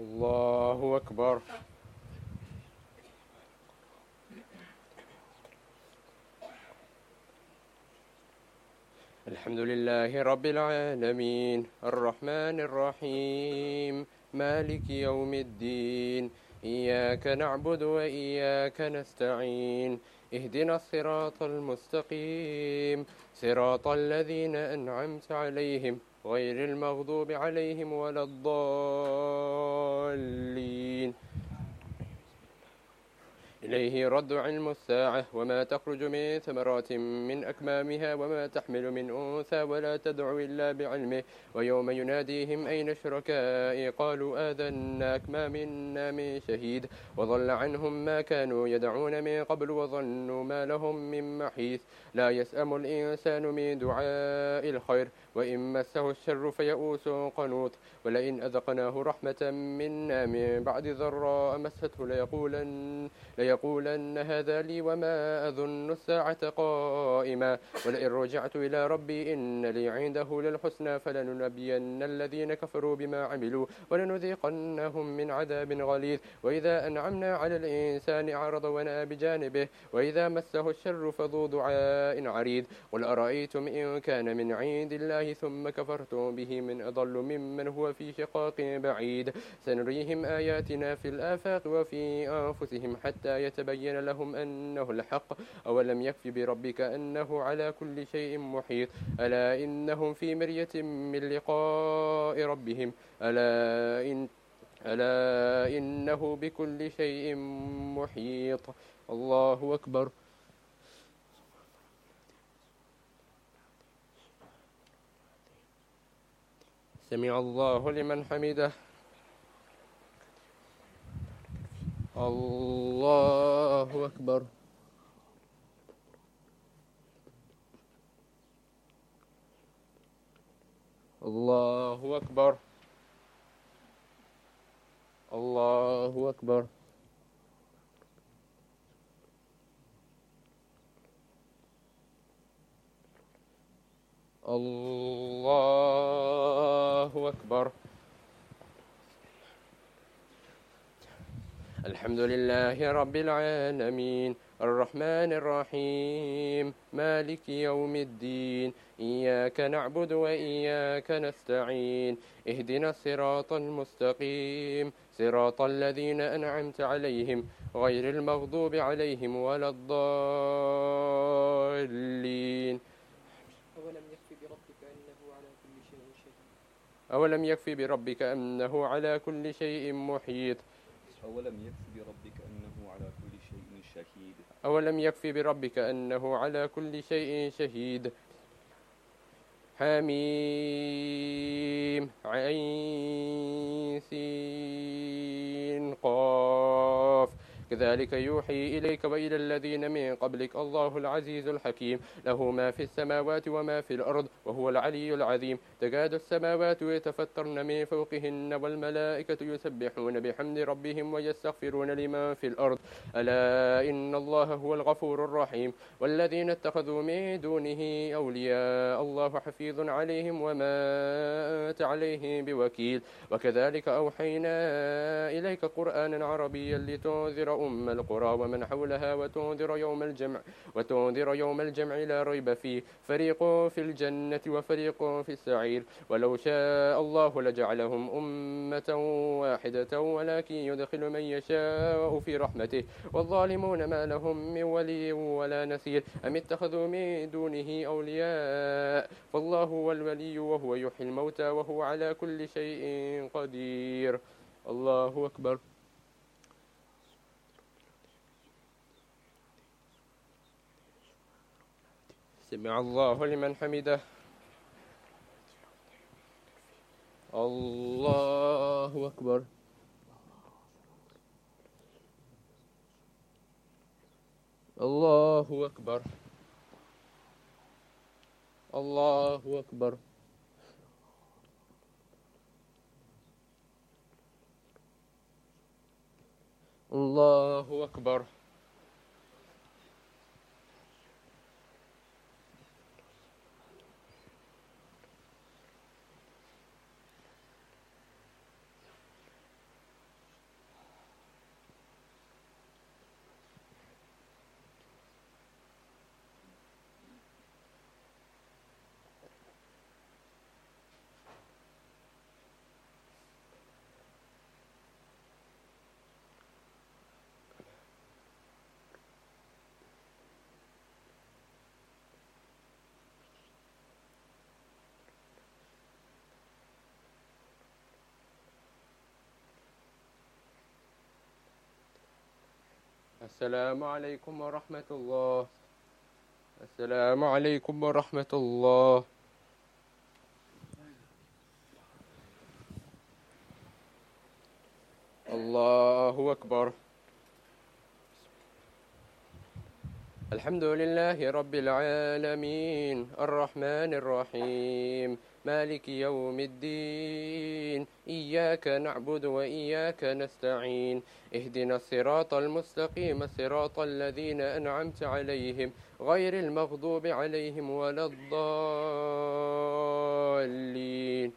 الله أكبر. الحمد لله رب العالمين الرحمن الرحيم مالك يوم الدين إياك نعبد وإياك نستعين اهدنا الصراط المستقيم صراط الذين أنعمت عليهم غير المغضوب عليهم ولا الضالين. إليه رد علم الساعة وما تخرج من ثمرات من أكمامها وما تحمل من أنثى ولا تدع إلا بعلمه ويوم يناديهم أين شركائي قالوا آذناك ما منا من شهيد وضل عنهم ما كانوا يدعون من قبل وظنوا ما لهم من محيص. لا يسأم الإنسان من دعاء الخير وإن مسه الشر فيئوس قنوط ولئن أذقناه رحمة منا من بعد ضراء مسته ليقولن هذا لي وما أظن الساعة قائمة ولئن رجعت إلى ربي إن لي عنده للحسنى فلننبين الذين كفروا بما عملوا ولنذيقنهم من عذاب غليظ. وإذا أنعمنا على الإنسان أعرض ونأى بجانبه وإذا مسه الشر فذو دعاء عريض. قل أرأيتم إن كان من عند الله ثم كفرتم به من أضل ممن هو في شقاق بعيد. سنريهم آياتنا في الآفاق وفي أنفسهم حتى يتبين لهم أنه الحق. أولم يكف بربك أنه على كل شيء محيط. ألا إنهم في مرية من لقاء ربهم ألا إنه بكل شيء محيط. الله أكبر. سمع الله لمن حمده. الله أكبر. الله أكبر. الله أكبر. الله أكبر. الحمد لله رب العالمين الرحمن الرحيم مالك يوم الدين إياك نعبد وإياك نستعين اهدنا الصراط المستقيم صراط الذين أنعمت عليهم غير المغضوب عليهم ولا الضالين. أولم يكف بربك أنه على كل شيء شهيد. أولم يكف بربك أنه على كل شيء محيط. أولم يكف بربك أنه على كل شيء شهيد. أولم يكف بربك أنه على كل شيء شهيد. حميم عين سين قاف كذلك يوحي إليك وإلى الذين من قبلك الله العزيز الحكيم له ما في السماوات وما في الأرض وهو العلي العظيم. تكاد السماوات يتفطرن من فوقهن والملائكة يسبحون بحمد ربهم ويستغفرون لمن في الأرض ألا إن الله هو الغفور الرحيم. والذين اتخذوا من دونه أولياء الله حفيظ عليهم وما أنت عليهم بوكيل. وكذلك أوحينا إليك قرآنا عربيا لتنذر أم القرى ومن حولها وتنذر يوم الجمع لا ريب فيه فريق في الجنة وفريق في السعير. ولو شاء الله لجعلهم أمة واحدة ولكن يدخل من يشاء في رحمته والظالمون ما لهم من ولي ولا نصير. أم اتخذوا من دونه أولياء فالله هو الولي وهو يحيي الموتى وهو على كل شيء قدير. الله أكبر. سمع الله لمن حمده. الله أكبر. الله أكبر. الله أكبر. الله أكبر. السلام عليكم ورحمة الله. السلام عليكم ورحمة الله. الله أكبر. الحمد لله رب العالمين الرحمن الرحيم مالك يوم الدين إياك نعبد وإياك نستعين اهدنا الصراط المستقيم صراط الذين أنعمت عليهم غير المغضوب عليهم ولا الضالين.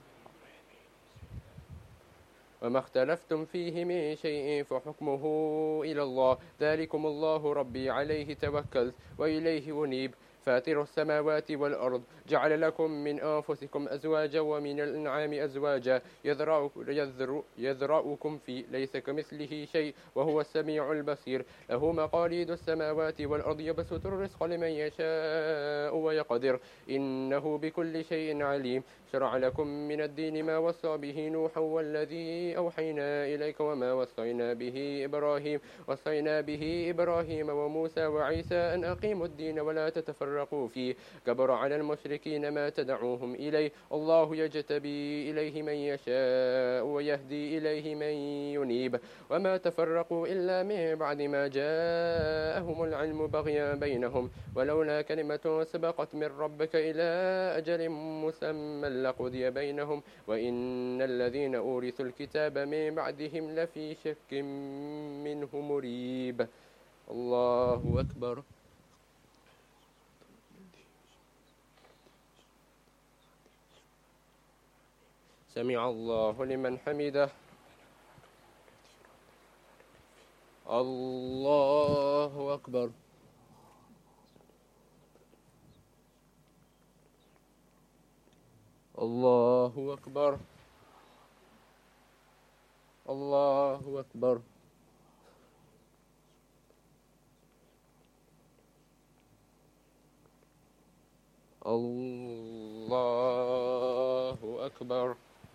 وما اختلفتم فيه من شيء فحكمه إلى الله ذلكم الله ربي عليه توكلت وإليه أنيب فاطر السماوات والأرض جعل لكم من أنفسكم أزواجا ومن الأنعام أزواجا يذرأكم فيه ليس كمثله شيء وهو السميع البصير له مقاليد السماوات والأرض يبسط الرزق لمن يشاء ويقدر إنه بكل شيء عليم شرع لكم من الدين ما وصى به نوحا والذي أوحينا إليك وما وصينا به إبراهيم وموسى وعيسى أن أقيموا الدين ولا تتفرقوا فيه كبر على المشركين ما تدعوهم إليه الله يجتبي إليه من يشاء ويهدي إليه من ينيب وما تفرقوا إلا من بعد ما جاءهم العلم بغيا بينهم ولولا كلمة سبقت من ربك إلى أجل مسمى لقضي بينهم وإن الذين أورثوا الكتاب من بعدهم لفي شك منه مريب. الله أكبر. سمع الله لمن حمده. الله أكبر. الله أكبر. الله أكبر. الله أكبر.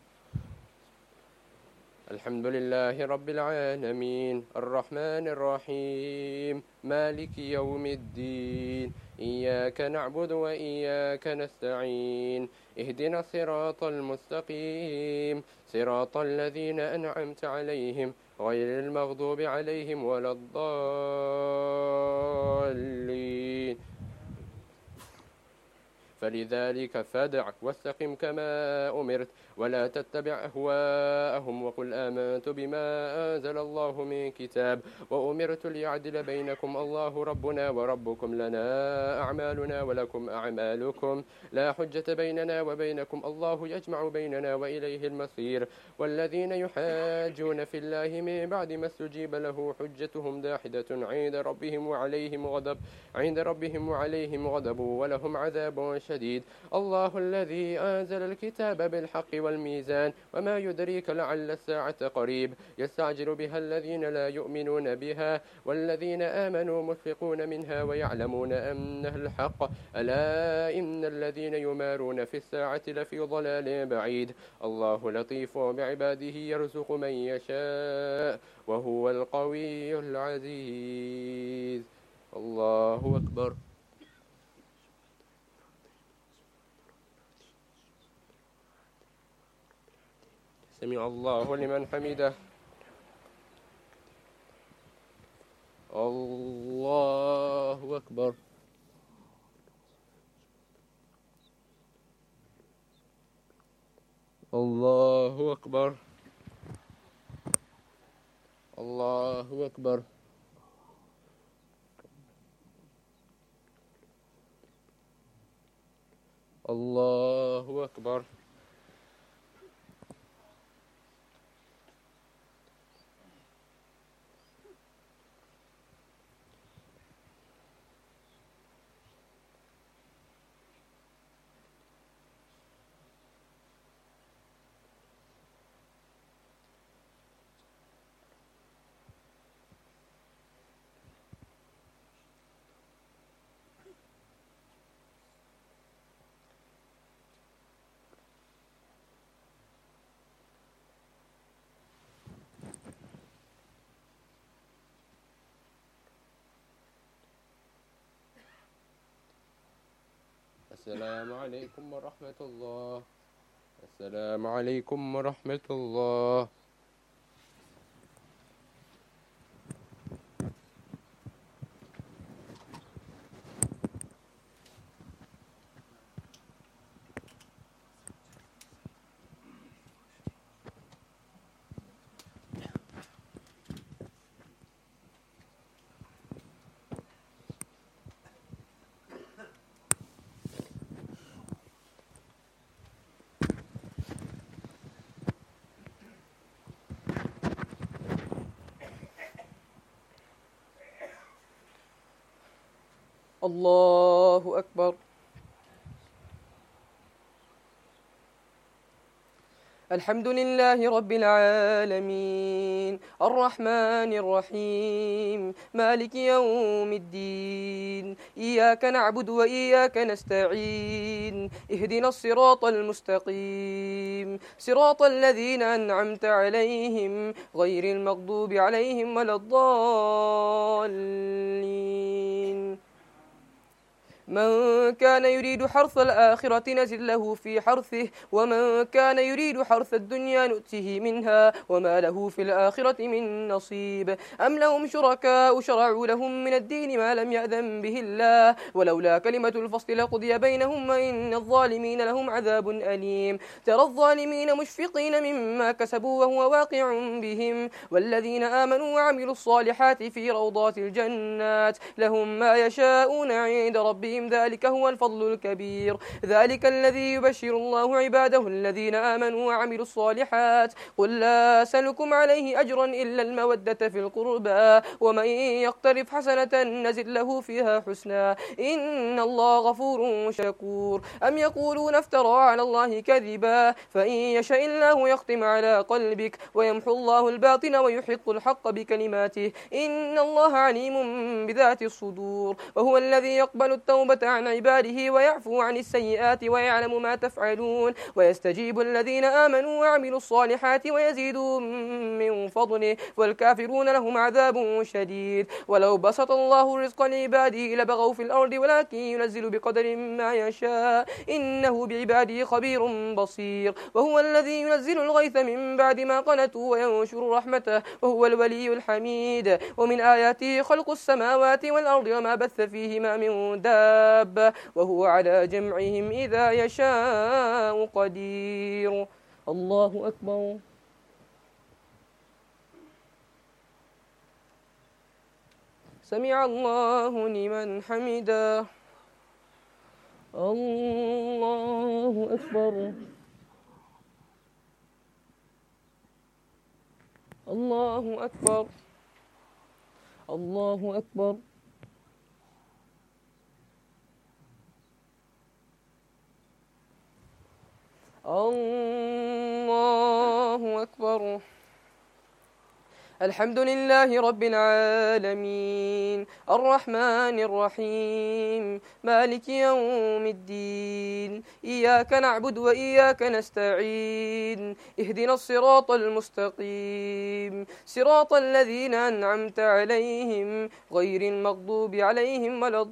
الحمد لله رب العالمين الرحمن الرحيم مالك يوم الدين إياك نعبد وإياك نستعين اهدنا الصراط المستقيم صراط الذين أنعمت عليهم غير المغضوب عليهم ولا الضالين. فلذلك فادع واستقم كما أمرت ولا تتبع أهواءهم وقل آمنت بما أنزل الله من كتاب وأمرت ليعدل بينكم الله ربنا وربكم لنا أعمالنا ولكم أعمالكم لا حجة بيننا وبينكم الله يجمع بيننا وإليه المصير. والذين يحاجون في الله من بعد ما استجيب له حجتهم داحدة عند ربهم وعليهم غضب ولهم عذاب شديد. الله الذي أنزل الكتاب بالحق والميزان وما يدريك لعل الساعة قريب يستعجل بها الذين لا يؤمنون بها والذين آمنوا مشفقون منها ويعلمون أنها الحق ألا إن الذين يمارون في الساعة لفي ضلال بعيد. الله لطيف بعباده يرزق من يشاء وهو القوي العزيز. الله أكبر. سمع الله لمن حمده. الله أكبر. الله أكبر. الله أكبر. الله أكبر. السلام عليكم ورحمة الله. السلام عليكم ورحمة الله. الله أكبر. الحمد لله رب العالمين الرحمن الرحيم مالك يوم الدين إياك نعبد وإياك نستعين اهدنا الصراط المستقيم صراط الذين أنعمت عليهم غير المغضوب عليهم ولا الضالين. من كان يريد حرث الآخرة نزل له في حرثه ومن كان يريد حرث الدنيا نؤته منها وما له في الآخرة من نصيب. أم لهم شركاء شرعوا لهم من الدين ما لم يأذن به الله ولولا كلمة الفصل لقضي بينهم وإن الظالمين لهم عذاب أليم. ترى الظالمين مشفقين مما كسبوا وهو واقع بهم والذين آمنوا وعملوا الصالحات في روضات الجنات لهم ما يشاءون عند ربهم ذلك هو الفضل الكبير. ذلك الذي يبشر الله عباده الذين آمنوا وعملوا الصالحات. قل لا أسألكم عليه أجرا إلا المودة في القربى ومن يقترف حسنة نزد له فيها حسنا إن الله غفور شكور. أم يقولون افترى على الله كذبا فإن يشاء الله يختم على قلبك ويمحو الله الباطن ويحق الحق بكلماته إن الله عليم بذات الصدور. وهو الذي يقبل التوبة عن عباده ويعفو عن السيئات ويعلم ما تفعلون ويستجيب الذين آمنوا وعملوا الصالحات ويزيدهم من فضله والكافرون لهم عذاب شديد. ولو بسط الله الرزق لعباده لبغوا في الأرض ولكن ينزل بقدر ما يشاء إنه بعباده خبير بصير. وهو الذي ينزل الغيث من بعد ما قنطوا وينشر رحمته وهو الولي الحميد. ومن آياته خلق السماوات والأرض وما بث فيهما من دابة وهو على جمعهم إذا يشاء قدير. الله أكبر. سمع الله لمن حمده. الله أكبر. الله أكبر. الله أكبر. الله أكبر. الحمد لله رب العالمين الرحمن الرحيم مالك يوم الدين إياك نعبد وإياك نستعين اهدنا الصراط المستقيم صراط الذين أنعمت عليهم غير المغضوب عليهم ولا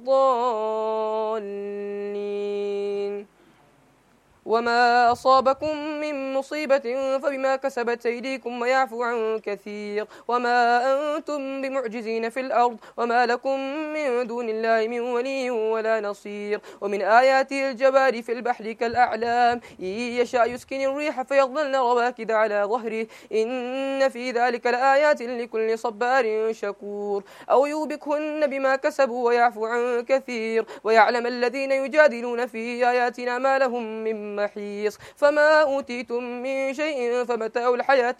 الضالين. وما أصابكم من مصيبة فبما كسبت أيديكم ويعفو عن كثير وما أنتم بمعجزين في الأرض وما لكم من دون الله من ولي ولا نصير. ومن آياته الجبار في البحر كالأعلام إن يشاء يسكن الريح فيظللن رواكد على ظهره إن في ذلك لآيات لكل صبار شكور. أو يوبكهن بما كسبوا ويعفو عن كثير ويعلم الذين يجادلون في آياتنا ما لهم من محيص. فما أوتيتم من شيء فمتاع الحياة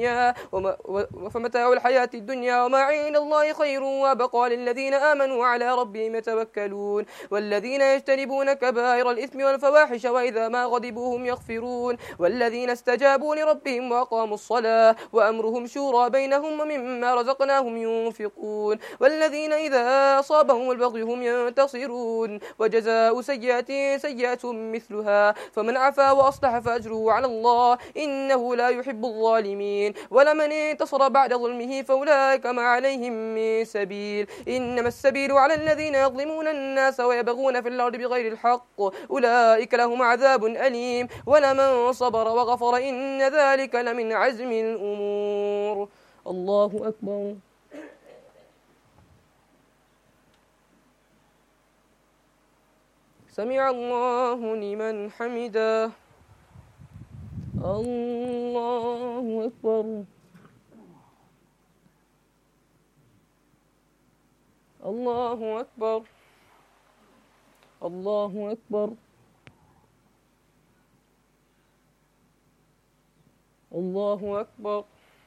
الدنيا وما عند الله خير وبقى للذين آمنوا وعلى ربهم يتوكلون. والذين يجتنبون كبائر الإثم والفواحش وإذا ما غضبوا هم يغفرون. والذين استجابوا لربهم وأقاموا الصلاة وأمرهم شورى بينهم ومما رزقناهم ينفقون. والذين إذا أصابهم البغي هم ينتصرون وجزاء سيئة سيئة مثلها فمن ومن عفا وأصلح فأجره على الله إنه لا يحب الظالمين ولمن انتصر بعد ظلمه فأولئك ما عليهم من سبيل إنما السبيل على الذين يظلمون الناس ويبغون في الأرض بغير الحق أولئك لهم عذاب أليم ولمن صبر وغفر إن ذلك لمن عزم الأمور. الله أكبر. سمع الله لمن حمده. الله أكبر. الله أكبر. الله أكبر. الله أكبر.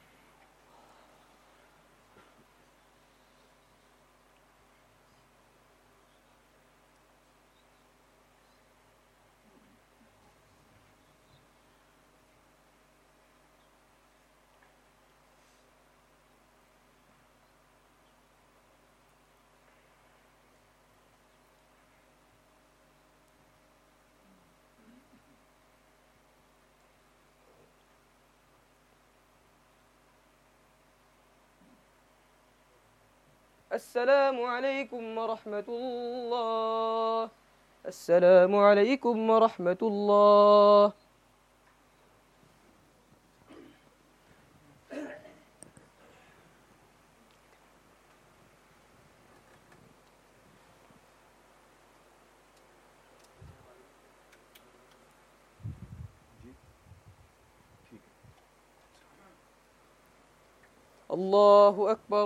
السلام عليكم ورحمة الله. السلام عليكم ورحمة الله. الله أكبر.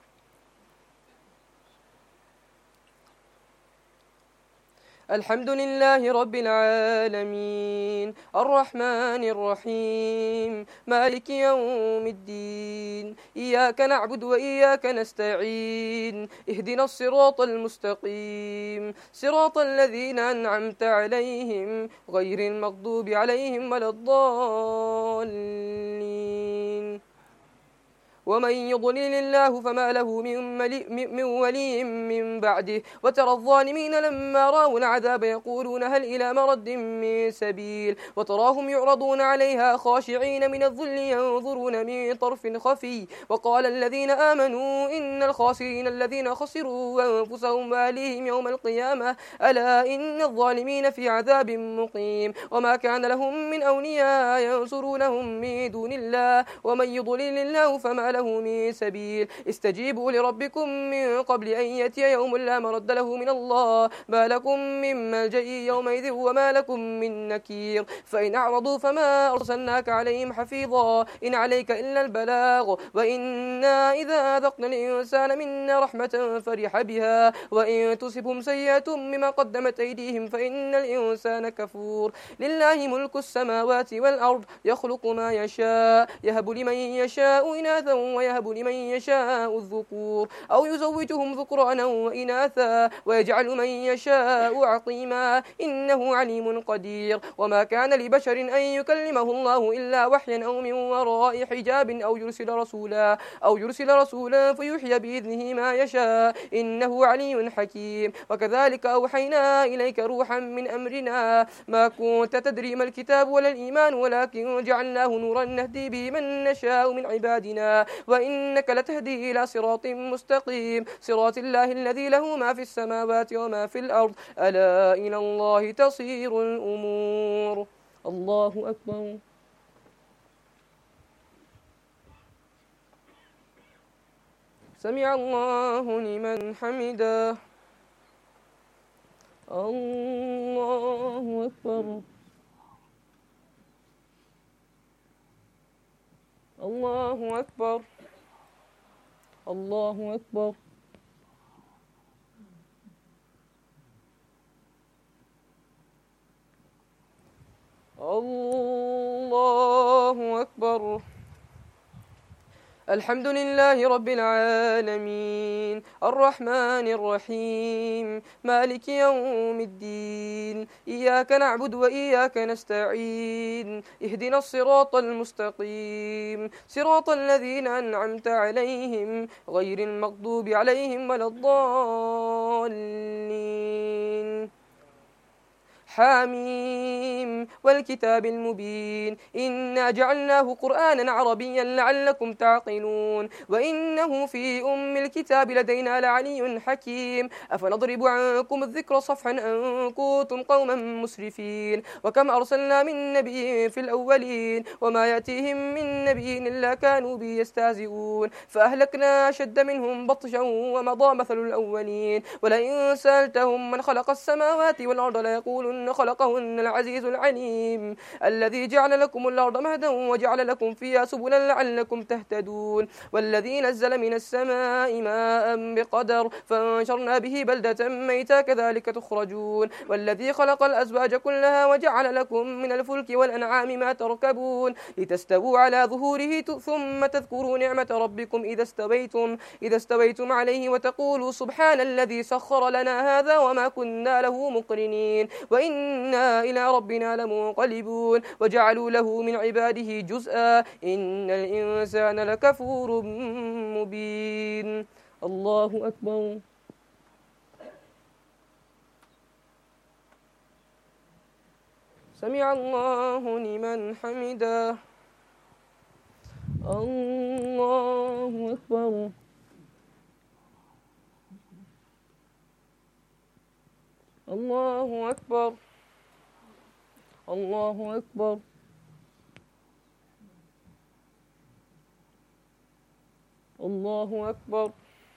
الحمد لله رب العالمين الرحمن الرحيم مالك يوم الدين إياك نعبد وإياك نستعين اهدنا الصراط المستقيم صراط الذين أنعمت عليهم غير المغضوب عليهم ولا الضالين. ومن يضلل الله فما له من ولي من بعده وترى الظالمين لما رأوا العذاب يقولون هل إلى مرد من سبيل وتراهم يعرضون عليها خاشعين من الذل ينظرون من طرف خفي وقال الذين آمنوا إن الخاسرين الذين خسروا أنفسهم وأهليهم يوم القيامة ألا إن الظالمين في عذاب مقيم وما كان لهم من أولياء ينصرونهم من دون الله ومن يضلل الله فما له من سبيل. استجيبوا لربكم من قبل أن يأتي يوم لا مرد له من الله ما لكم من ملجأ يومئذ وما لكم من نكير. فإن أعرضوا فما أرسلناك عليهم حفيظا إن عليك إلا البلاغ وإنا إذا أذقنا الإنسان منا رحمة فرح بها وإن تصبهم سيئة بما قدمت أيديهم فإن الإنسان كفور. لله ملك السماوات والأرض يخلق ما يشاء يهب لمن يشاء إناثا ويهب لمن يشاء الذكور أو يزوجهم ذكرانا وإناثا ويجعل من يشاء عقيما إنه عليم قدير. وما كان لبشر أن يكلمه الله إلا وحيا أو من وراء حجاب أو يرسل رسولا فيوحي بإذنه ما يشاء إنه علي حكيم. وكذلك أوحينا إليك روحا من أمرنا ما كنت تدري ما الكتاب ولا الإيمان ولكن جعلناه نورا نهدي به من نشاء من عبادنا وإنك لتهدي إلى صراط مستقيم صراط الله الذي له ما في السماوات وما في الأرض ألا إلى الله تصير الأمور. الله أكبر. سمع الله لمن حمده. الله أكبر. الله أكبر. الله أكبر. الله أكبر. الحمد لله رب العالمين الرحمن الرحيم مالك يوم الدين إياك نعبد وإياك نستعين اهدنا الصراط المستقيم صراط الذين أنعمت عليهم غير المغضوب عليهم ولا الضالين. حاميم والكتاب المبين إنا جعلناه قرآنا عربيا لعلكم تعقلون وإنه في الكتاب لدينا لعلي حكيم أفنضرب عنكم الذكر صفحا أن كنتم قوما مسرفين وكم أرسلنا من نبي في الأولين وما يأتيهم من نبي إلا كانوا به يستهزئون فأهلكنا أشد منهم بطشا ومضى مثل الأولين ولئن سألتهم من خلق السماوات والأرض ليقولن خلقهن العزيز العليم الذي جعل لكم الأرض مهدا وجعل لكم فيها سبلا لعلكم تهتدون والذي نزل من السماء ماء بقدر فانشرنا به بلدة ميتا كذلك تخرجون والذي خلق الأزواج كلها وجعل لكم من الفلك والأنعام ما تركبون لتستووا على ظهوره ثم تذكروا نعمة ربكم إذا استويتم عليه وتقولوا سبحان الذي سخر لنا هذا وما كنا له مقرنين وإنا إلى ربنا لمنقلبون وجعلوا له من عباده جزءا إن الإنسان لكفور مبين. الله أكبر. سمع الله لمن حمده. الله أكبر. الله أكبر. الله أكبر. الله أكبر.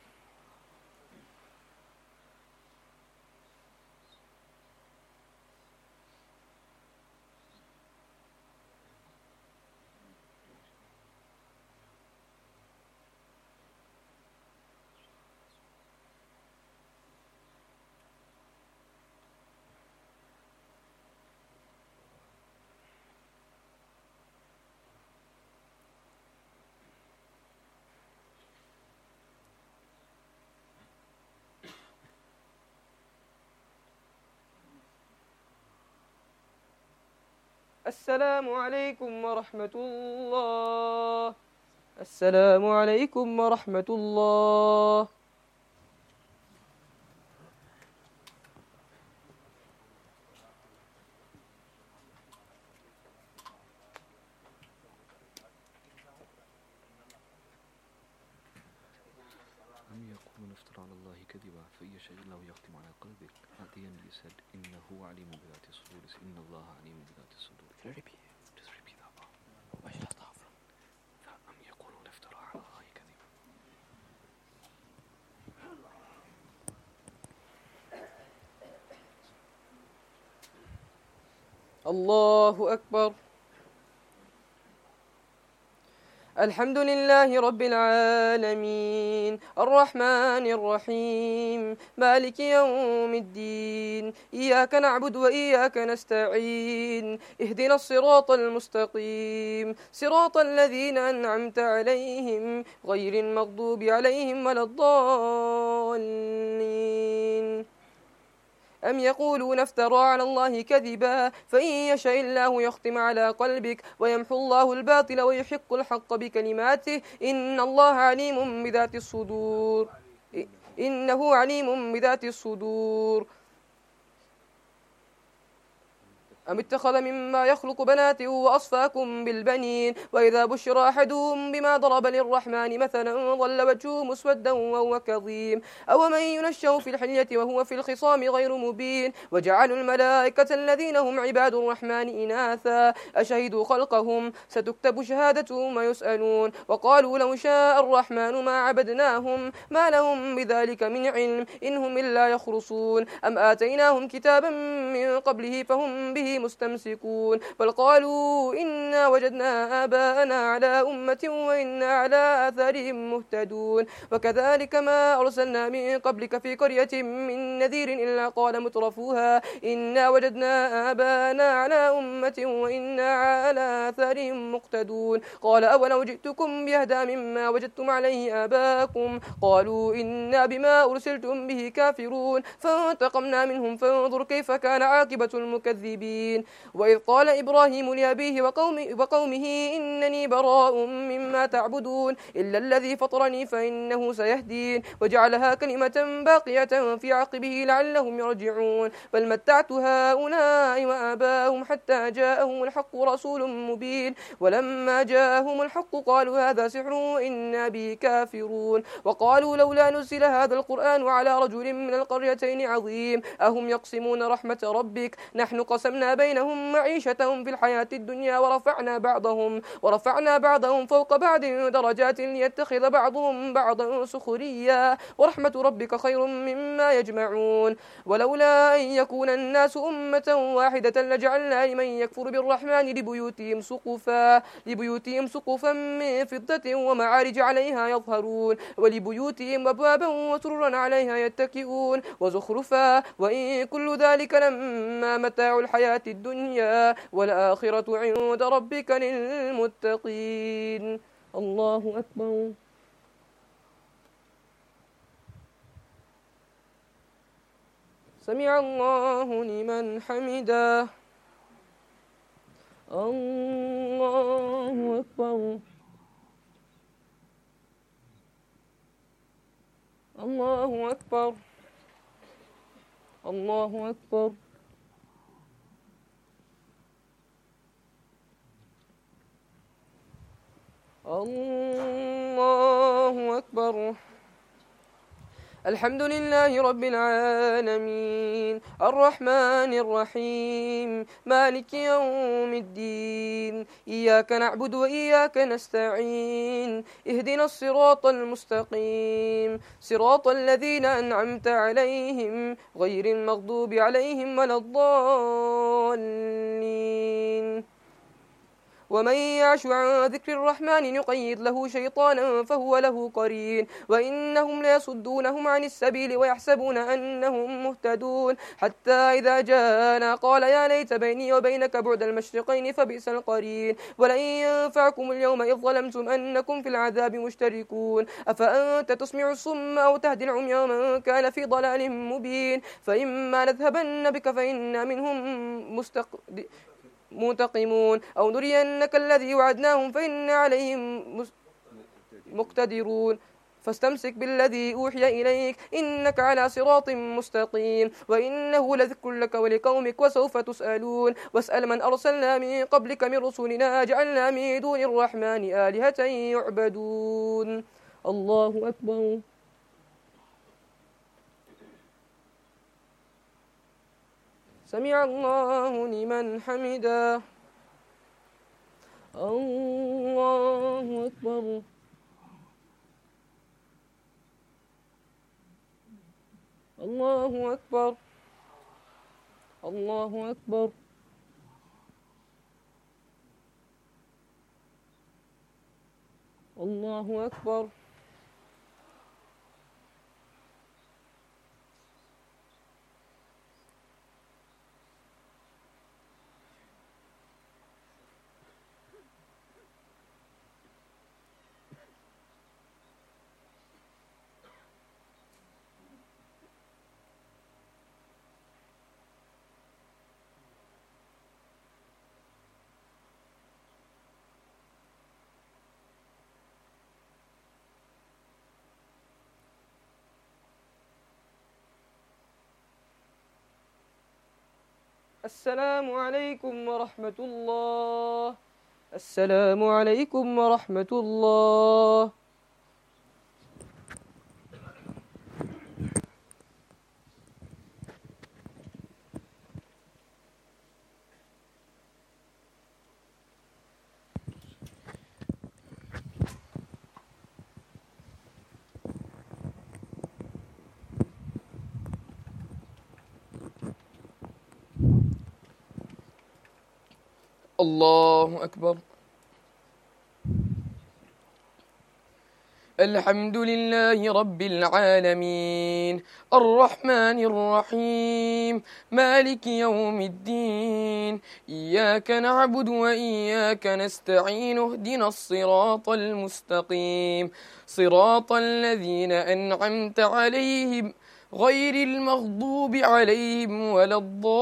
السلام عليكم ورحمة الله. السلام عليكم ورحمة الله. أم يقولون افترى على الله كذبا فإن يشاء الله يختم على قلبك. At the end he said إنه عليم بذات الصدور. إن الله عليم بذات الصدور. Just repeat that part. أم يقولون افترى على الله كذبا. الله أكبر. الحمد لله رب العالمين الرحمن الرحيم مالك يوم الدين إياك نعبد وإياك نستعين اهدنا الصراط المستقيم صراط الذين أنعمت عليهم غير المغضوب عليهم ولا الضالين. أم يقولون افترى على الله كذبا فإن يشاء الله يختم على قلبك ويمحو الله الباطل ويحق الحق بكلماته إن الله عليم بذات الصدور. إنه عليم بذات الصدور. أم اتخذ مما يخلق بنات وأصفاكم بالبنين وإذا بشر أحدهم بما ضرب للرحمن مثلا ظل وجهه مسودا وهو كظيم أومن ينشأ في الحلية وهو في الخصام غير مبين وجعلوا الملائكة الذين هم عباد الرحمن إناثا أشهدوا خلقهم ستكتب شهادتهم ويسألون وقالوا لو شاء الرحمن ما عبدناهم ما لهم بذلك من علم إن هم إلا يخرصون أم آتيناهم كتابا من قبله فهم به مستمسكون بل قالوا إنا وجدنا آباءنا على أمة وإنا على آثارهم مهتدون وكذلك ما أرسلنا من قبلك في قرية من نذير إلا قال مترفوها إنا وجدنا آباءنا على أمة وإنا على آثارهم مقتدون قال أولو جئتكم بأهدى مما وجدتم عليه آباءكم قالوا إنا بما أرسلتم به كافرون فانتقمنا منهم فانظر كيف كان عاقبة المكذبين المبين. وإذ قال إبراهيم لأبيه وقومه إنني براء مما تعبدون إلا الذي فطرني فإنه سيهدين وجعلها كلمة باقية في عقبه لعلهم يرجعون بل متعت هؤلاء وآباهم حتى جاءهم الحق رسول مبين ولما جاءهم الحق قالوا هذا سحر وإنا به كافرون وقالوا لولا نزل هذا القرآن على رجل من القريتين عظيم أهم يقسمون رحمة ربك نحن قسمنا بينهم معيشتهم في الحياة الدنيا ورفعنا بعضهم فوق بعض درجات ليتخذ بعضهم بعضا سخريا ورحمة ربك خير مما يجمعون ولولا أن يكون الناس أمة واحدة لجعلنا لمن يكفر بالرحمن لبيوتهم سقفا من فضة ومعارج عليها يظهرون ولبيوتهم أبوابا وسررا عليها يتكئون وزخرفا وإن كل ذلك لما متاع الحياة الدنيا والآخرة عند ربك للمتقين. الله أكبر. سمع الله لمن حمده. الله أكبر. الله أكبر. الله أكبر. الله أكبر. الحمد لله رب العالمين الرحمن الرحيم مالك يوم الدين إياك نعبد وإياك نستعين اهدنا الصراط المستقيم صراط الذين أنعمت عليهم غير المغضوب عليهم ولا الضالين. ومن يعش عن ذكر الرحمن نقيض له شيطانا فهو له قرين وإنهم ليصدونهم عن السبيل ويحسبون أنهم مهتدون حتى إذا جاءنا قال يا ليت بيني وبينك بعد المشرقين فبئس القرين ولن ينفعكم اليوم إذ ظلمتم أنكم في العذاب مشتركون أفأنت تسمع الصم أو تهدي العمي من كان في ضلال مبين فإما نذهبن بك فإنا منهم منتقمون أو نرينك الذي وعدناهم فإنا عليهم مقتدرون فاستمسك بالذي أوحي إليك إنك على صراط مستقيم وإنه لذكر لك ولقومك وسوف تسألون واسأل من أرسلنا من قبلك من رسلنا جعلنا من دون الرحمن آلهة يعبدون. الله أكبر. سمع الله لمن حمده. الله أكبر. الله أكبر. الله أكبر. الله أكبر. السلام عليكم ورحمة الله. السلام عليكم ورحمة الله. الله أكبر. الحمد لله رب العالمين الرحمن الرحيم مالك يوم الدين إياك نعبد وإياك نستعين اهدنا الصراط المستقيم صراط الذين أنعمت عليهم غير المغضوب عليهم ولا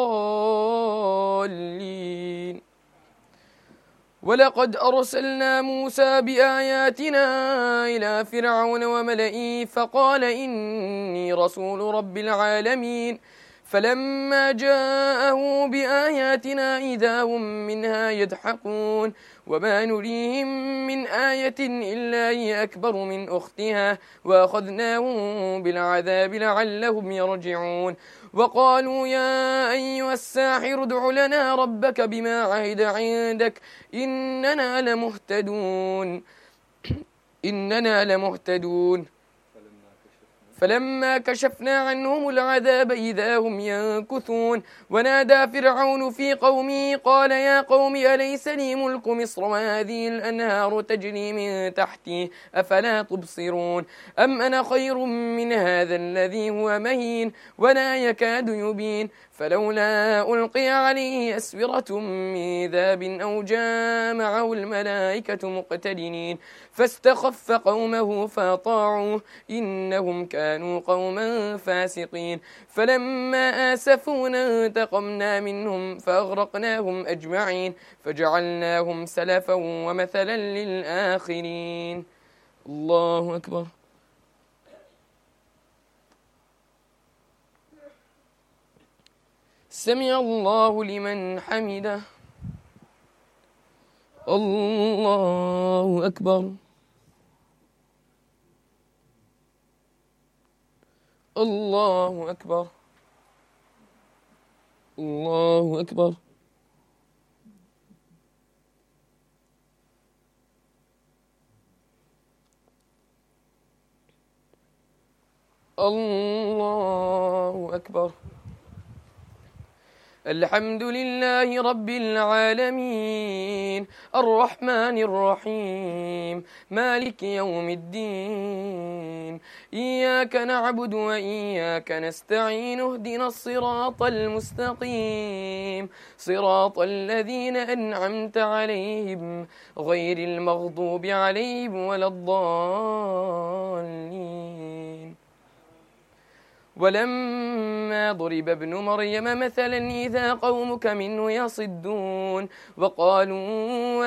الضالين. ولقد أرسلنا موسى بآياتنا إلى فرعون وملئه فقال إني رسول رب العالمين. فلما جاءه بآياتنا إذا هم منها يضحكون وما نريهم من آية إلا هي أكبر من أختها وأخذناهم بالعذاب لعلهم يرجعون. وقالوا يا أيها الساحر ادع لنا ربك بما عهد عندك إننا لمهتدون فلما كشفنا عنهم العذاب إذا هم ينكثون. ونادى فرعون في قومه قال يا قوم أليس لي ملك مصر وهذه الأنهار تجري من تحتي أفلا تبصرون أم أنا خير من هذا الذي هو مهين ولا يكاد يبين فلولا ألقي عليه أسورة من ذهب أو جاء معه الملائكة مقترنين فاستخف قومه فأطاعوه إنهم كانوا قوما فاسقين. فلما آسفونا انتقمنا منهم فأغرقناهم أجمعين فجعلناهم سلفا ومثلا للآخرين. الله أكبر. سمع الله لمن حمده. الله أكبر. الله أكبر. الله أكبر. الله أكبر. الحمد لله رب العالمين الرحمن الرحيم مالك يوم الدين إياك نعبد وإياك نستعين اهدنا الصراط المستقيم صراط الذين أنعمت عليهم غير المغضوب عليهم ولا الضالين. ولما ضرب ابن مريم مثلا إذا قومك منه يصدون وقالوا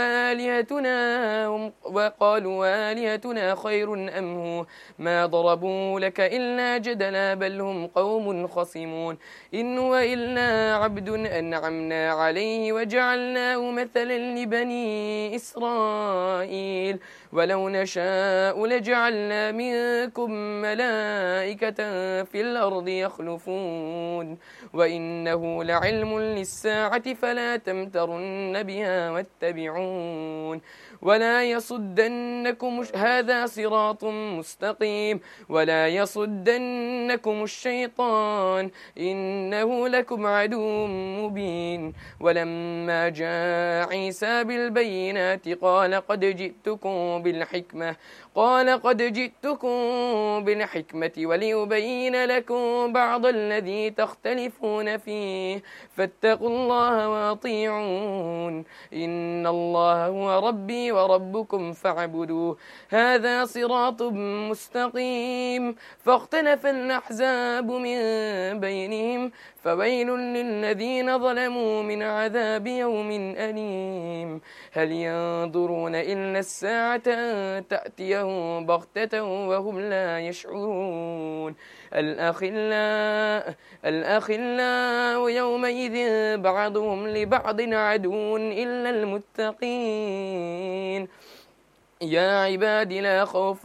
آلهتنا خير أم هو ما ضربوا لك إلا جدلا بل هم قوم خصمون إن هو إلا عبد أنعمنا عليه وجعلناه مثلا لبني إسرائيل ولو نشاء لجعلنا منكم ملائكة في الأرض يخلفون وإنه لعلم للساعة فلا تمترن بها واتبعون ولا يصدنكم هذا صراط مستقيم ولا يصدنكم الشيطان إنه لكم عدو مبين. ولما جاء عيسى بالبينات قال قد جئتكم بالحكمة وليبين لكم بعض الذي تختلفون فيه فاتقوا الله وأطيعون إن الله هو ربي وربكم فاعبدوه هذا صراط مستقيم. فاختلف الأحزاب من بينهم فويل للذين ظلموا من عذاب يوم أليم. هل ينظرون إلا الساعة أن تأتيهم بغتة وهم لا يشعرون. الأخلاء يومئذ بعضهم لبعض عدو إلا المتقين. يا عباد لا خوف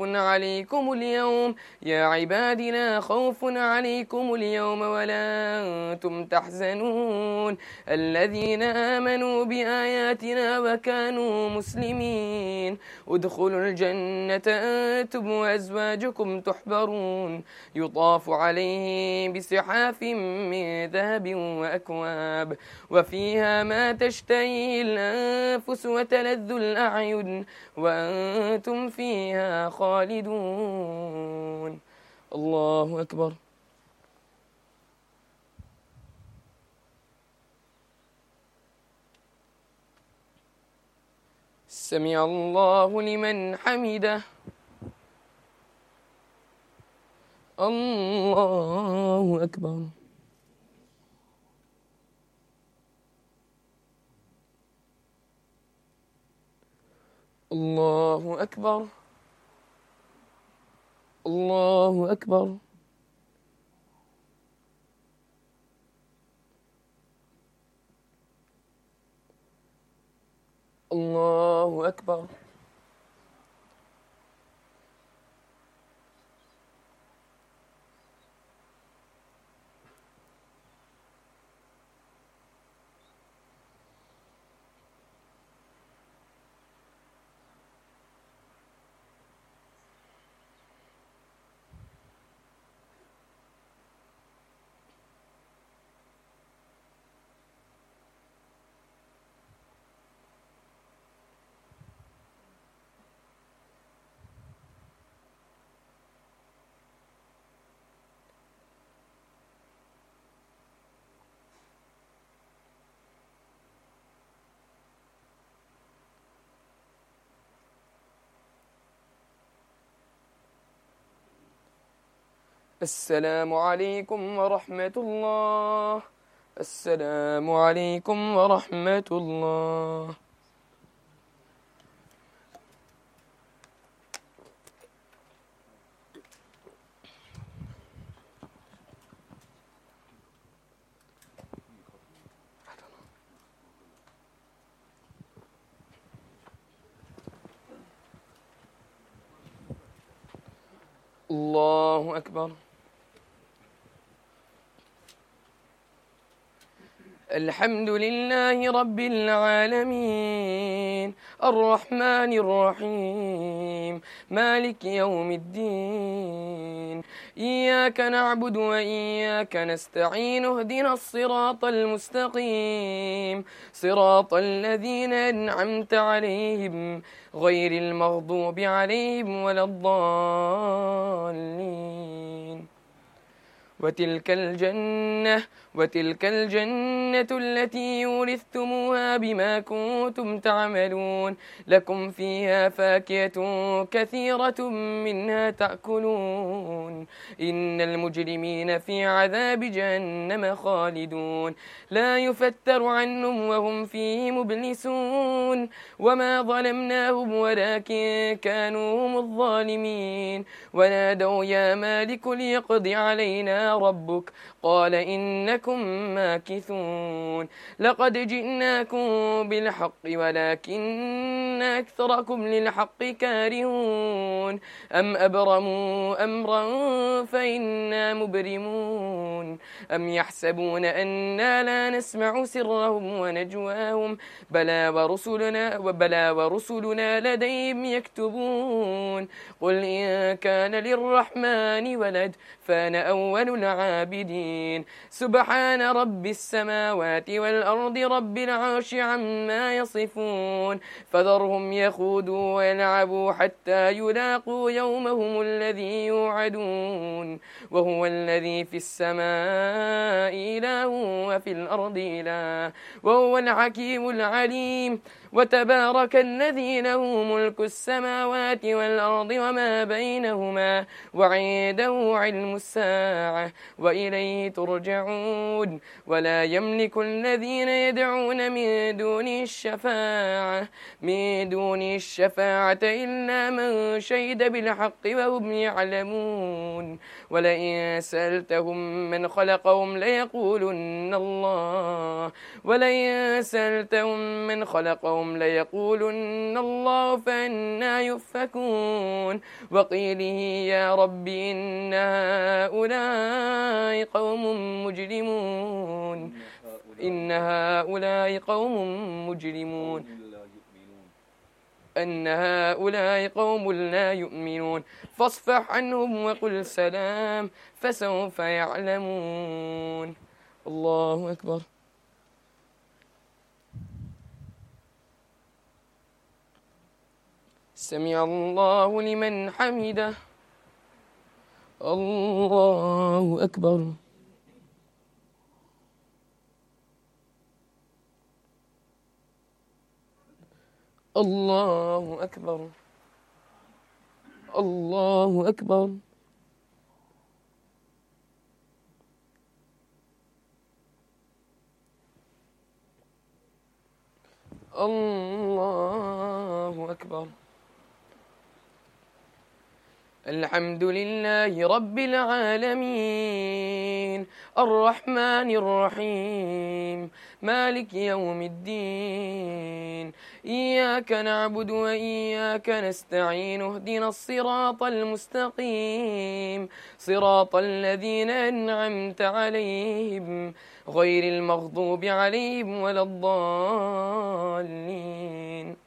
عليكم اليوم ولا أنتم تحزنون الذين آمنوا بآياتنا وكانوا مسلمين ادخلوا الجنة أنتم وأزواجكم تحبرون يطاف عليهم بصحاف من ذهب وأكواب وفيها ما تشتهي الأنفس وتلذ الأعين وأنتم فيها خالدون. الله أكبر. سمع الله لمن حمده. الله أكبر. الله أكبر. الله أكبر. الله أكبر. السلام عليكم ورحمة الله. السلام عليكم ورحمة الله. الله أكبر. الحمد لله رب العالمين الرحمن الرحيم مالك يوم الدين إياك نعبد وإياك نستعين اهدنا الصراط المستقيم صراط الذين أنعمت عليهم غير المغضوب عليهم ولا الضالين. وتلك الجنة التي يورثتموها بما كنتم تعملون لكم فيها فاكهة كثيرة منها تأكلون إن المجرمين في عذاب جهنم خالدون لا يفتر عنهم وهم فيه مبلسون وما ظلمناهم ولكن كانوا هم الظالمين ونادوا يا مالك ليقضي علينا ربك قال إنكم ماكثون لقد جئناكم بالحق ولكن أكثركم للحق كارهون أم أبرموا أمرا فإنا مبرمون أم يحسبون أنا لا نسمع سرهم ونجواهم بلى ورسلنا لديهم يكتبون قل إن كان للرحمن ولد فأنا أول العابدين سبحان رب السماوات والأرض رب العرش عما يصفون فذرهم يخوضوا ويلعبوا حتى يلاقوا يومهم الذي يوعدون وهو الذي في السماء إله وفي الأرض إله وهو الحكيم العليم وتبارك الذي له ملك السماوات والأرض وما بينهما وعنده علم الساعة وإليه ترجعون ولا يملك الذين يدعون من دونه الشفاعة إلا من شهد بالحق وهم يعلمون ولئن سألتهم من خلقهم ليقولن الله فأنا يؤفكون وقيله يا رب إن هؤلاء قوم لا يؤمنون فاصفح عنهم وقل سلام فسوف يعلمون. الله أكبر. سمع الله لمن حمده. الله أكبر. الله أكبر. الله أكبر. الله أكبر. الحمد لله رب العالمين الرحمن الرحيم مالك يوم الدين إياك نعبد وإياك نستعين اهدنا الصراط المستقيم صراط الذين أنعمت عليهم غير المغضوب عليهم ولا الضالين.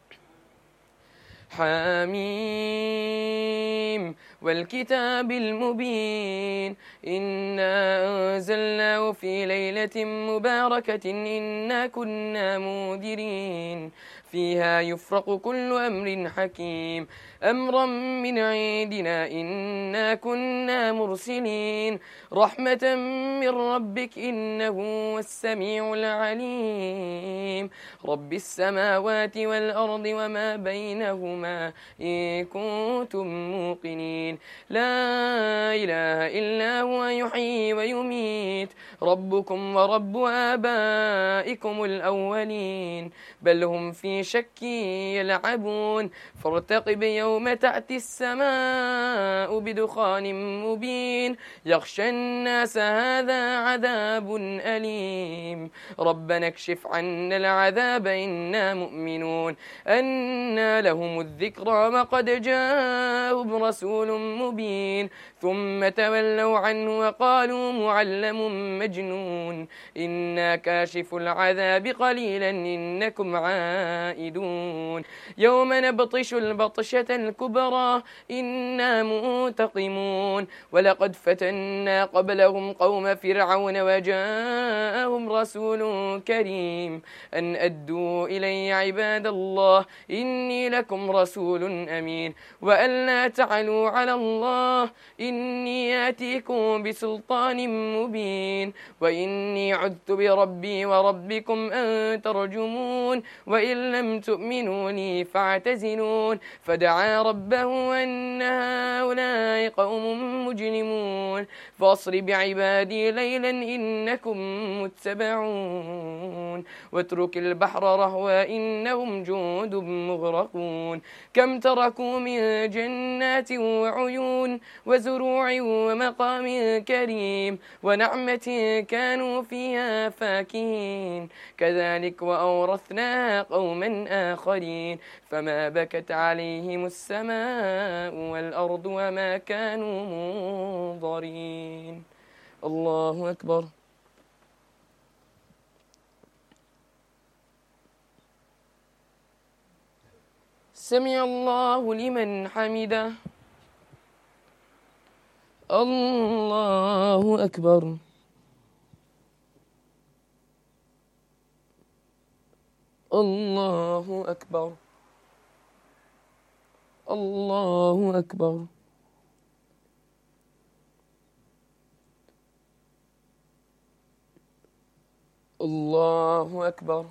حميم والكتاب المبين إنا أنزلناه في ليلة مباركة إنا كنا منذرين فيها يفرق كل أمر حكيم أمرا من عندنا إنا كنا مرسلين رحمة من ربك إنه هو السميع العليم رب السماوات والأرض وما بينهما إن كنتم موقنين لا إله إلا هو يحيي ويميت ربكم ورب آبائكم الأولين بل هم في شك يلعبون فارتقب يوم تأتي السماء بدخان مبين يغشى الناس هذا عذاب أليم ربنا اكشف عنا العذاب إنا مؤمنون أنى لهم الذكرى وقد جاءهم رسول مبين ثم تولوا عنه وقالوا معلم مجنون إنا كاشف العذاب قليلا إنكم عائدون يوم نبطش البطشة الكبرى إنا منتقمون ولقد فتنا قبلهم قوم فرعون وجاءهم رسول كريم أن أدوا إلي عباد الله إني لكم رسول أمين وأن لا تعلوا على الله إني آتيكم بسلطان مبين وإني عذت بربي وربكم أن ترجمون وإن لم تؤمنوا لي فاعتزلون فدعا ربه أن هؤلاء قوم مجرمون فاصر بعبادي ليلا إنكم متبعون واترك البحر رهوا إنهم جند مغرقون كم تركوا من جنات وعيون وزروع ومقام كريم ونعمة كانوا فيها فاكهين كذلك وأورثناها قوما آخرين فما بكت عليهم السماء والأرض وما كانوا منظرين. الله أكبر. سمع الله لمن حمده. الله أكبر. الله أكبر. الله أكبر. الله أكبر.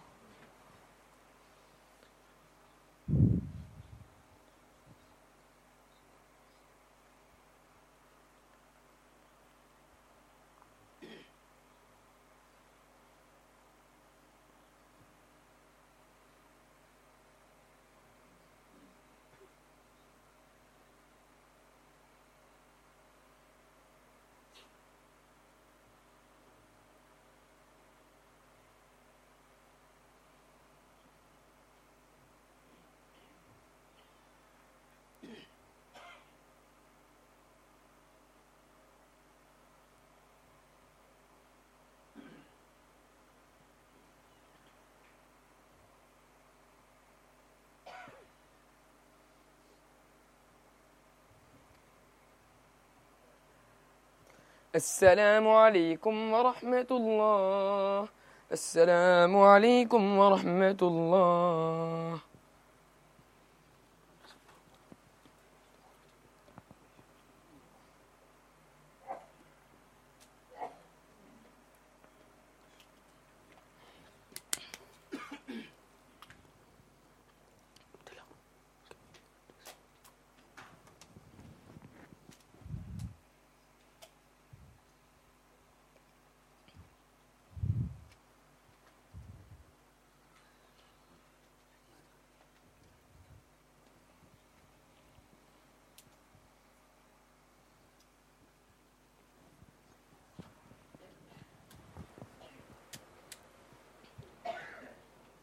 السلام عليكم ورحمة الله. السلام عليكم ورحمة الله.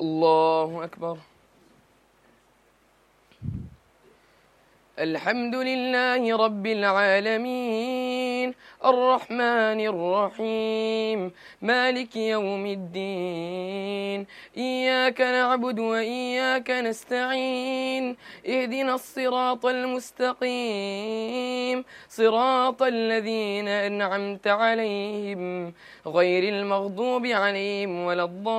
الله أكبر. الحمد لله رب العالمين الرحمن الرحيم مالك يوم الدين إياك نعبد وإياك نستعين اهدنا الصراط المستقيم صراط الذين أنعمت عليهم غير المغضوب عليهم ولا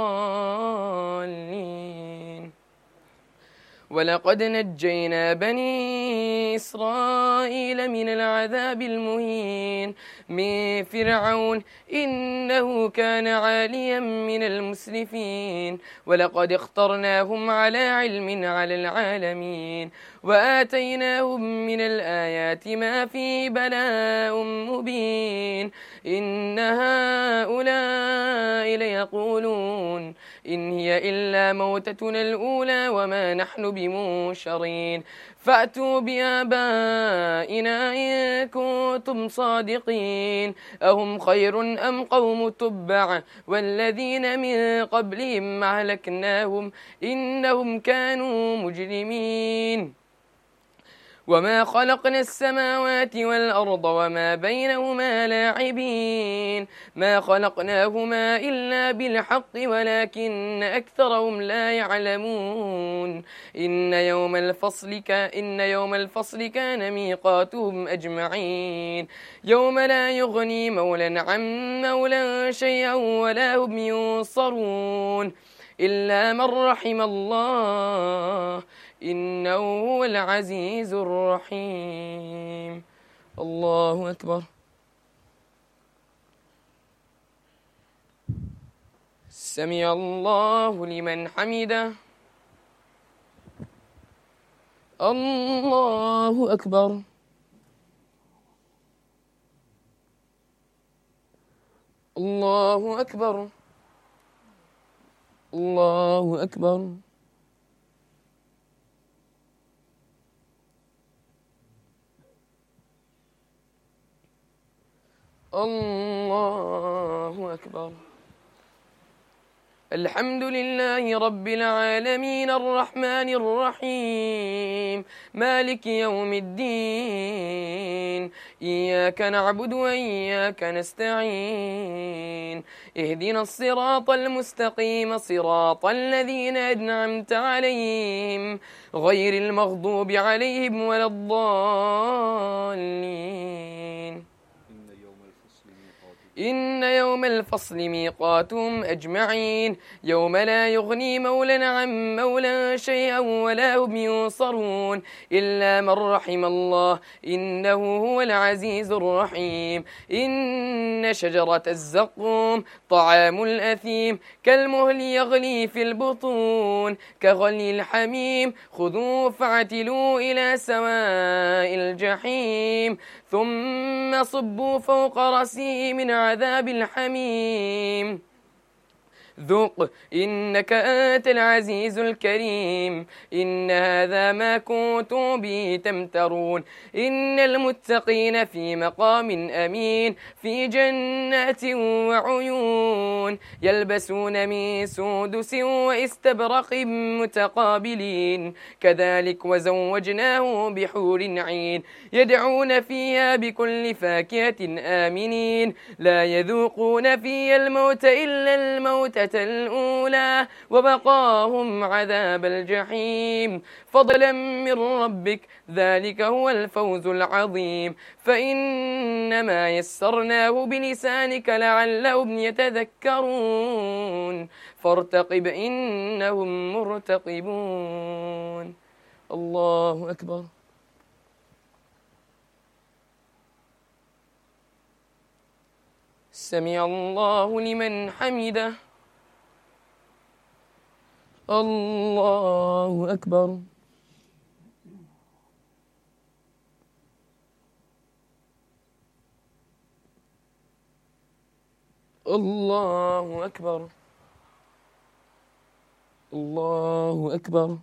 الضالين. ولقد نجينا بني إسرائيل من العذاب المهين من فرعون إنه كان عاليا من المسرفين ولقد اخترناهم على علم على العالمين وآتيناهم من الآيات ما فيه بلاء مبين إن هؤلاء ليقولون إن هي إلا موتتنا الأولى وما نحن بمنشرين فأتوا بآبائنا إن كنتم صادقين أهم خير أم قوم تبع والذين من قبلهم أهلكناهم إنهم كانوا مجرمين وما خلقنا السماوات والأرض وما بينهما لاعبين ما خلقناهما إلا بالحق ولكن أكثرهم لا يعلمون إن يوم الفصل كان ميقاتهم أجمعين يوم لا يغني مولى عن مولى شيئا ولا هم ينصرون إلا من رحم الله إنه هو العزيز الرحيم. الله أكبر. سمع الله لمن حمده. الله أكبر. الله أكبر. الله أكبر. الله أكبر. الحمد لله رب العالمين الرحمن الرحيم مالك يوم الدين إياك نعبد وإياك نستعين اهدنا الصراط المستقيم صراط الذين أنعمت عليهم غير المغضوب عليهم ولا الضالين. إن يوم الفصل ميقاتهم أجمعين يوم لا يغني مولى عن مولى شيئا ولا هم ينصرون إلا من رحم الله إنه هو العزيز الرحيم إن شجرة الزقوم طعام الأثيم كالمهل يغلي في البطون كغلي الحميم خذوه فاعتلوا إلى سواء الجحيم ثم صبوا فوق رأسه من عذاب الحميم ذق إنك أنت العزيز الكريم إن هذا ما كنتم به تمترون إن المتقين في مقام أمين في جنات وعيون يلبسون من سندس واستبرق متقابلين كذلك وزوجناهم بحور عين يدعون فيها بكل فاكهة آمنين لا يذوقون فيها الموت إلا الموتة الأولى وبقاهم عذاب الجحيم فضلا من ربك ذلك هو الفوز العظيم فإنما يسرناه بلسانك لعلهم يتذكرون فارتقب إنهم مرتقبون. الله أكبر. سمع الله لمن حمده. الله أكبر. الله أكبر. الله أكبر.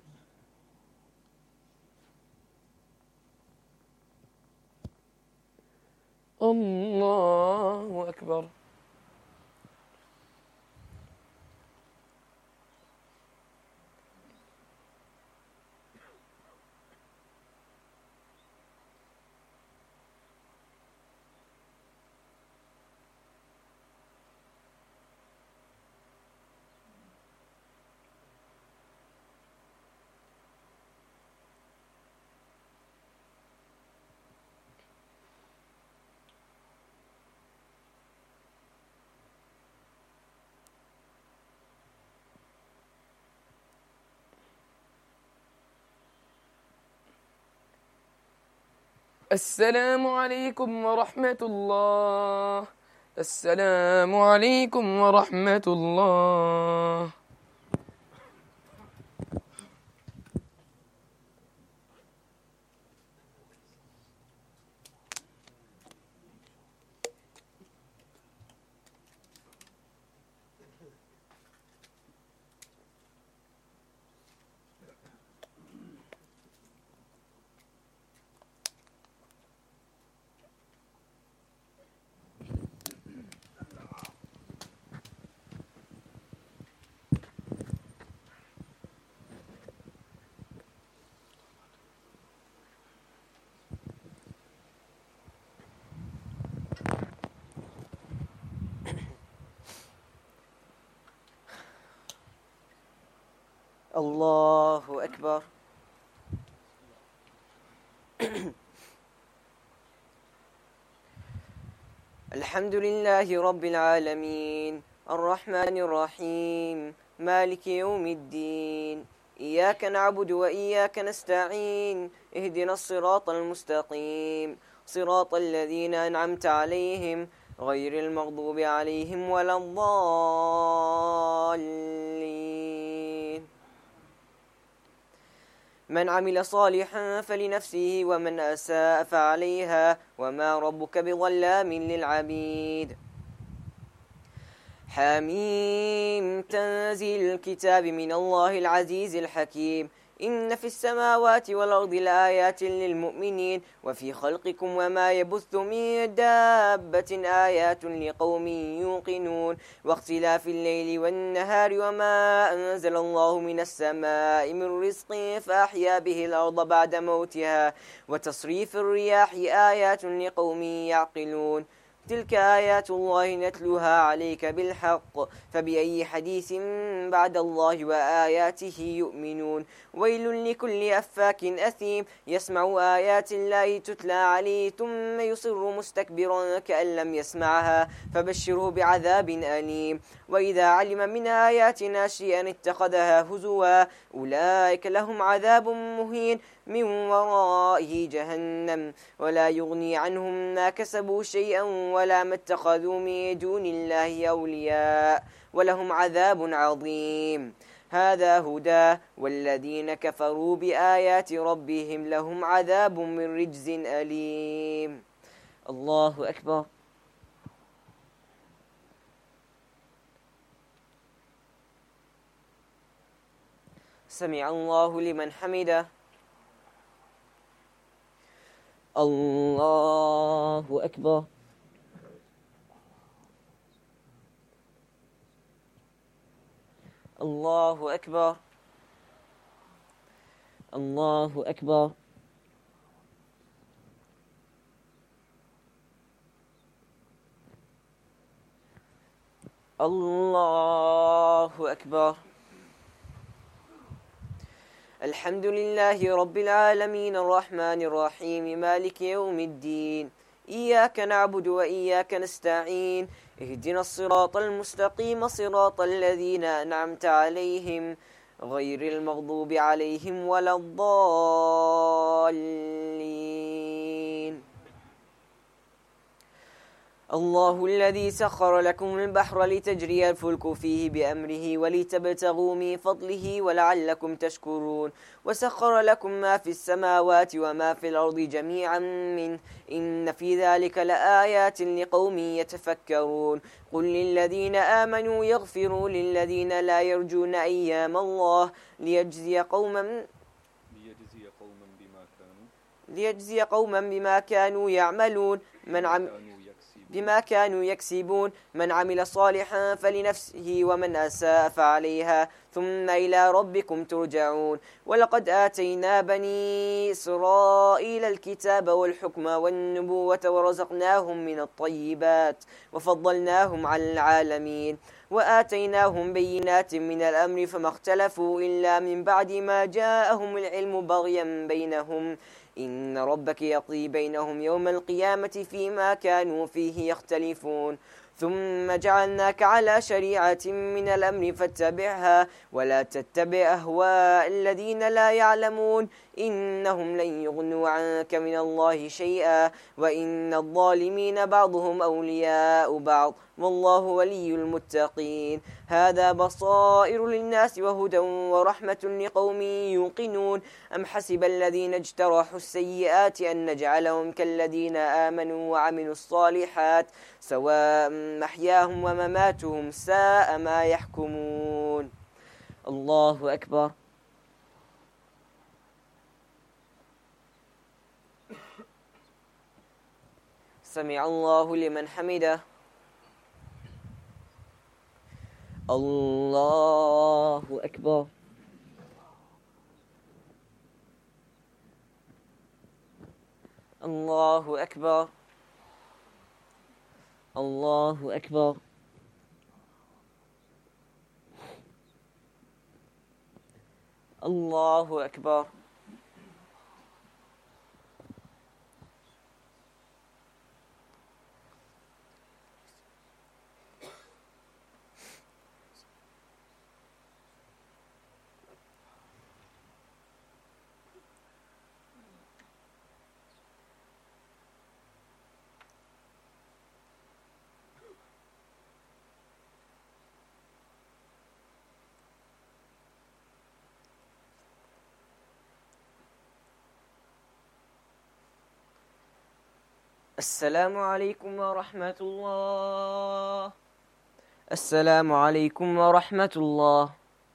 الله أكبر. السلام عليكم ورحمة الله. السلام عليكم ورحمة الله. الله أكبر. الحمد لله رب العالمين الرحمن الرحيم مالك يوم الدين إياك نعبد وإياك نستعين اهدنا الصراط المستقيم صراط الذين أنعمت عليهم غير المغضوب عليهم ولا الضالين. من عمل صالحا فلنفسه ومن أساء فعليها وما ربك بظلام للعبيد. حميم تنزيل الكتاب من الله العزيز الحكيم. إن في السماوات والأرض لآيات للمؤمنين وفي خلقكم وما يبث من دابة آيات لقوم يوقنون واختلاف الليل والنهار وما أنزل الله من السماء من رزق فأحيا به الأرض بعد موتها وتصريف الرياح آيات لقوم يعقلون. تلك آيات الله نتلوها عليك بالحق فبأي حديث بعد الله وآياته يؤمنون. ويل لكل أفاك أثيم يسمع آيات الله تتلى عليه ثم يصر مستكبرا كأن لم يسمعها فبشره بعذاب أليم. وإذا علم من آياتنا شيئا اتخذها هزوا أولئك لهم عذاب مهين من ورائه جهنم ولا يغني عنهم ما كسبوا شيئا ولا ما اتخذوا من دون الله أولياء ولهم عذاب عظيم. هذا هدى والذين كفروا بآيات ربهم لهم عذاب من رجز أليم. الله أكبر. سمع الله لمن حمده. الله أكبر. الله أكبر. الله أكبر. الله أكبر. الحمد لله رب العالمين الرحمن الرحيم مالك يوم الدين إياك نعبد وإياك نستعين اهدنا الصراط المستقيم صراط الذين أنعمت عليهم غير المغضوب عليهم ولا الضالين. الله الذي سخر لكم البحر لتجري الفلك فيه بأمره ولتبتغوا من فضله ولعلكم تشكرون وسخر لكم ما في السماوات وما في الأرض جميعا منه إن في ذلك لآيات لقوم يتفكرون. قل للذين آمنوا يغفروا للذين لا يرجون أيام الله ليجزي قوما بما كانوا يعملون بما كانوا يكسبون. من عمل صالحا فلنفسه ومن أساء فعليها ثم إلى ربكم ترجعون. ولقد آتينا بني إسرائيل الكتاب والحكم والنبوة ورزقناهم من الطيبات وفضلناهم على العالمين وآتيناهم بينات من الأمر فما اختلفوا إلا من بعد ما جاءهم العلم بغيا بينهم إن ربك يقضي بينهم يوم القيامة فيما كانوا فيه يختلفون. ثم جعلناك على شريعة من الأمر فاتبعها ولا تتبع أهواء الذين لا يعلمون إنهم لن يغنوا عنك من الله شيئا وإن الظالمين بعضهم أولياء بعض والله ولي المتقين هذا بصائر للناس وهدى ورحمة لقوم يوقنون أم حسب الذين اجترحوا السيئات أن نجعلهم كالذين آمنوا وعملوا الصالحات سواء محياهم ومماتهم ساء ما يحكمون الله أكبر سمع الله لمن حمده الله أكبر الله أكبر الله أكبر الله أكبر السلام عليكم ورحمة الله السلام عليكم ورحمة الله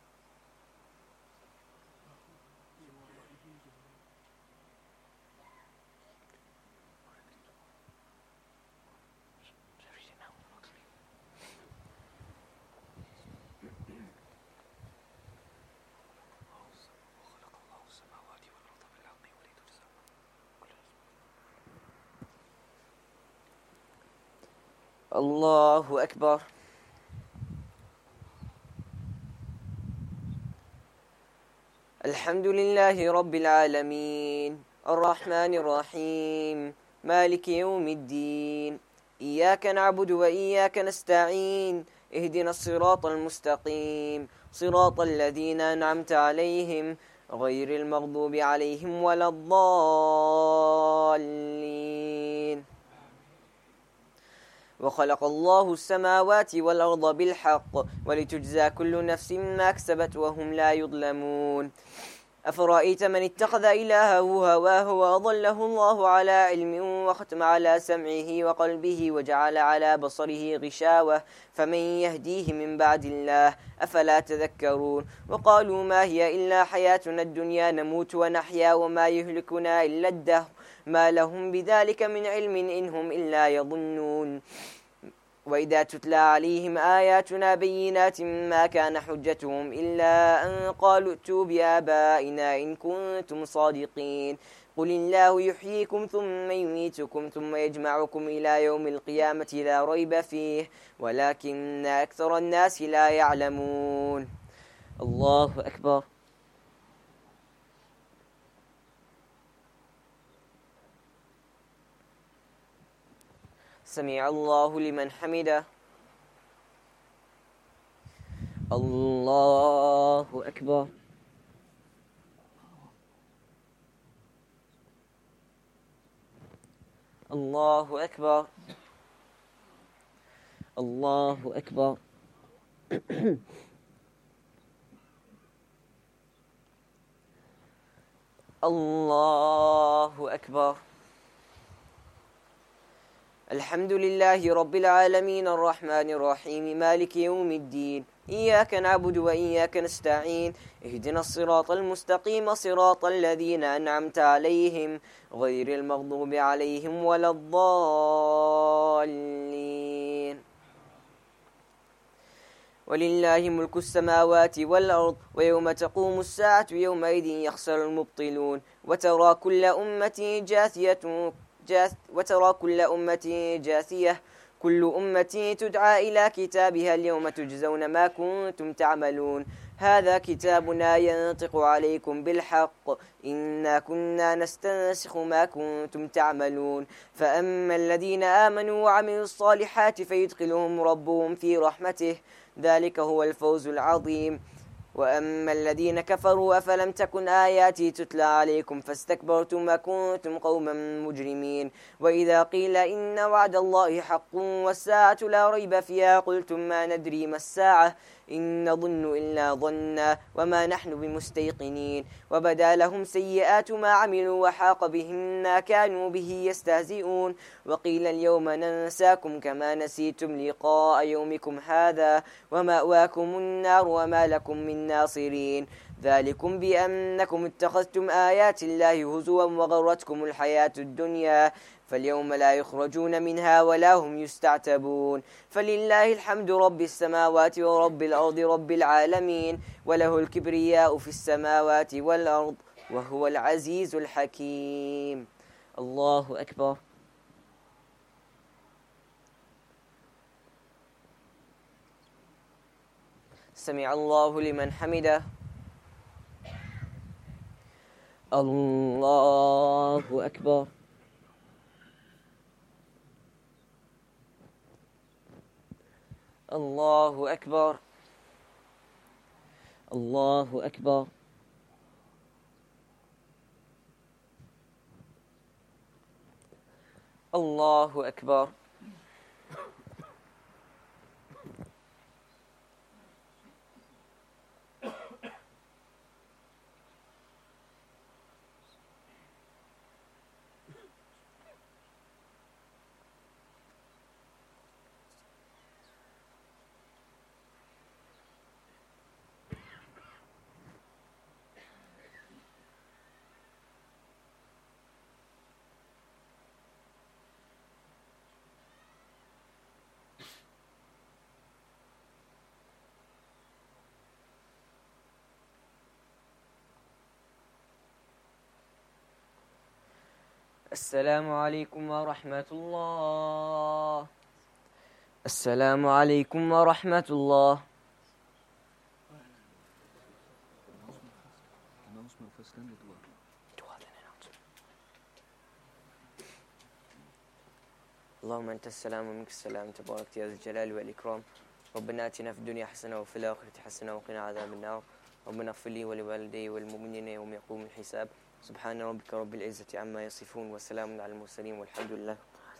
الله أكبر الحمد لله رب العالمين الرحمن الرحيم مالك يوم الدين إياك نعبد وإياك نستعين اهدنا الصراط المستقيم صراط الذين أنعمت عليهم غير المغضوب عليهم ولا الضالين وخلق الله السماوات والأرض بالحق ولتجزى كل نفس ما كسبت وهم لا يظلمون أفرأيت من اتخذ إلهه هواه وأضله الله على علم وختم على سمعه وقلبه وجعل على بصره غشاوة فمن يهديه من بعد الله أفلا تذكرون وقالوا ما هي إلا حياتنا الدنيا نموت ونحيا وما يهلكنا إلا الدهر ما لهم بذلك من علم إن هم إلا يظنون وإذا تتلى عليهم آياتنا بينات ما كان حجتهم إلا أن قالوا ائتوا بآبائنا إن كنتم صادقين قل الله يحييكم ثم يميتكم ثم يجمعكم إلى يوم القيامة لا ريب فيه ولكن أكثر الناس لا يعلمون الله أكبر سمع الله لمن حمده الله أكبر الله أكبر الله أكبر الله أكبر الحمد لله رب العالمين الرحمن الرحيم مالك يوم الدين إياك نعبد وإياك نستعين اهدنا الصراط المستقيم صراط الذين أنعمت عليهم غير المغضوب عليهم ولا الضالين ولله ملك السماوات والأرض ويوم تقوم الساعة يومئذ يخسر المبطلون وترى كل أمة جاثية كل أمة تدعى إلى كتابها اليوم تجزون ما كنتم تعملون هذا كتابنا ينطق عليكم بالحق إنا كنا نستنسخ ما كنتم تعملون فأما الذين آمنوا وعملوا الصالحات فيدخلهم ربهم في رحمته ذلك هو الفوز العظيم وأما الذين كفروا أفلم تكن آياتي تتلى عليكم فاستكبرتم وكنتم قوما مجرمين وإذا قيل إن وعد الله حق والساعة لا ريب فيها قلتم ما ندري ما الساعة إن نظن إلا ظنا وما نحن بمستيقنين وبدا لهم سيئات ما عملوا وحاق بهم ما كانوا به يستهزئون وقيل اليوم ننساكم كما نسيتم لقاء يومكم هذا ومأواكم النار وما لكم من ناصرين ذلكم بأنكم اتخذتم آيات الله هزوا وغرتكم الحياة الدنيا فاليوم لا يخرجون منها ولا هم يستعتبون فلله الحمد رب السماوات ورب الأرض رب العالمين وله الكبرياء في السماوات والأرض وهو العزيز الحكيم الله أكبر سمع الله لمن حمده الله أكبر الله أكبر الله أكبر الله أكبر السلام عليكم ورحمة الله السلام عليكم ورحمة الله اللهم أنت السلام ومنك السلام تبارك يا ذا الجلال والإكرام ربنا آتنا في الدنيا حسنة وفي الآخرة حسنة وقنا عذاب النار ربنا اغفر لي ولوالدي والمؤمنين يوم يقوم الحساب سبحان ربك رب العزة عما يصفون وسلام على المرسلين والحمد لله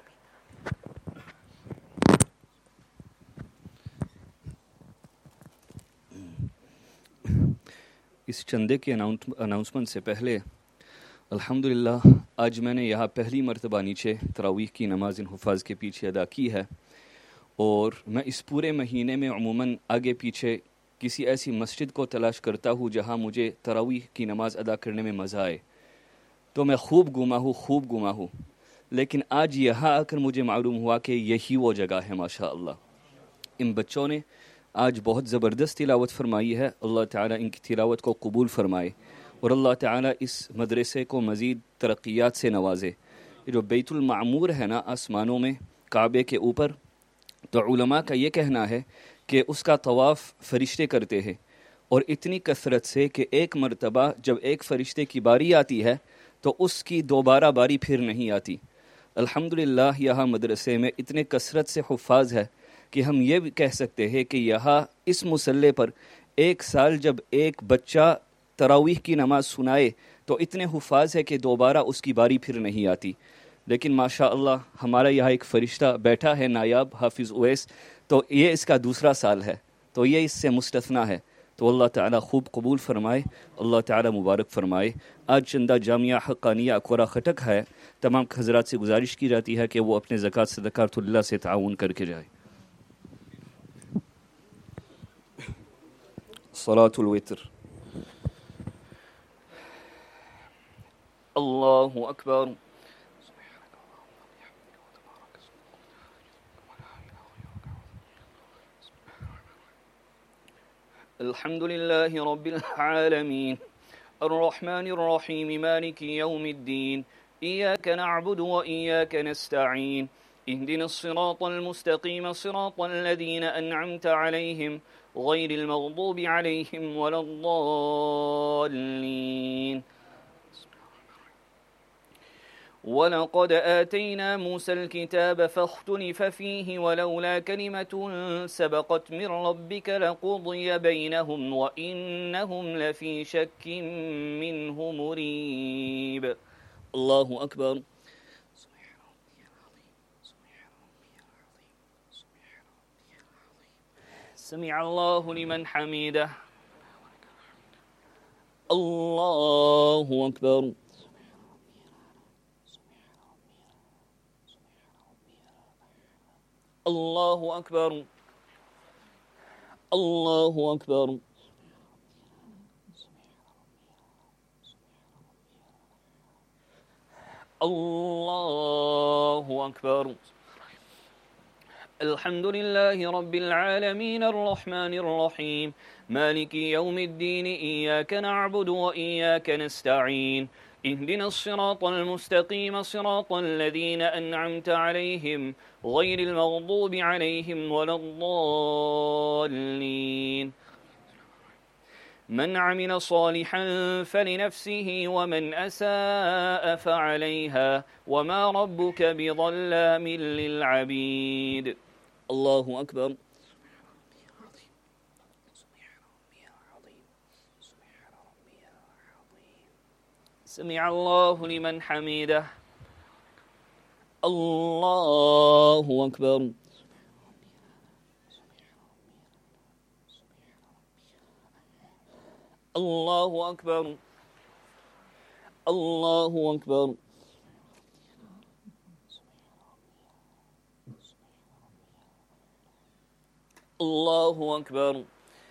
इस चंदे के अनाउंसमेंट से पहले अल्हम्दुलिल्लाह आज मैंने यहाँ पहली मर्तबा नीचे तरावीह की नमाज इन हुफ़ाज़ के पीछे अदा की है और मैं इस पूरे महीने में अमूमन आगे पीछे किसी ऐसी मस्जिद को तलाश करता हूँ जहाँ मुझे तरावीह की नमाज अदा करने में मज़ा आए तो मैं खूब गुमा हूँ लेकिन आज यहाँ आकर मुझे मालूम हुआ कि यही वो जगह है माशा अल्लाह। इन बच्चों ने आज बहुत ज़बरदस्त तिलावत फरमाई है। अल्लाह ताला इनकी तिलावत को कबूल फरमाए और अल्लाह ताला इस मदरसे को मज़ीद तरक्यात से नवाजे। ये जो बैतुल मामूर है ना आसमानों में काबे के ऊपर, तो उलमा का ये कहना है कि उसका तवाफ़ फ़रिश्ते करते हैं और इतनी कसरत से कि एक मरतबा जब एक फ़रिश्ते की बारी आती है तो उसकी दोबारा बारी फिर नहीं आती। अल्हम्दुलिल्लाह यहाँ मदरसे में इतने कसरत से हुफ़ाज़ है कि हम ये भी कह सकते हैं कि यहाँ इस मुसल्ले पर एक साल जब एक बच्चा तरावीह की नमाज सुनाए तो इतने हुफ़ाज़ है कि दोबारा उसकी बारी फिर नहीं आती। लेकिन माशा अल्लाह हमारा यहाँ एक फ़रिश्ता बैठा है नायाब हाफिज़ उवैस, तो ये इसका दूसरा साल है, तो ये इससे मुस्तस्ना है। तो अल्लाह ताला खूब कबूल फरमाए, अल्लाह ताला मुबारक फरमाए। आज चंदा जामिया हक़ानिया अकवरा खटक है, तमाम हज़रात से गुजारिश की जाती है कि वो अपने ज़कात सदक़ातुल्लाह से ताउन करके जाए। सलातुल वित्र। अल्लाहु अकबर। अल्हम्दुलिल्लाहि रब्बिल आलमीन अर्रहमानिर रहीम मालिकि यौमिद्दीन इय्याका नअबुदु व इय्याका नस्तईन اهدنا الصراط المستقيم صراط الذين أنعمت عليهم غير المغضوب عليهم ولا الضالين. ولقد آتينا موسى الكتاب فاختلف فيه ولولا كلمة سبقت من ربك لقضي بينهم وإنهم لفي شك منه مريب. الله أكبر. سمع الله لمن حميده. الله أكبر. الله أكبر. الله أكبر. الله أكبر. الحمد لله رب العالمين الرحمن الرحيم مالك يوم الدين إياك نعبد وإياك نستعين اهدنا الصراط المستقيم صراط الذين أنعمت عليهم غير المغضوب عليهم ولا الضالين. من عمل صالحا فلنفسه ومن أساء فعليها وما ربك بظلام للعبيد. الله أكبر. سمع الله لمن حميده. الله أكبر. الله أكبر. الله أكبر. الله أكبر.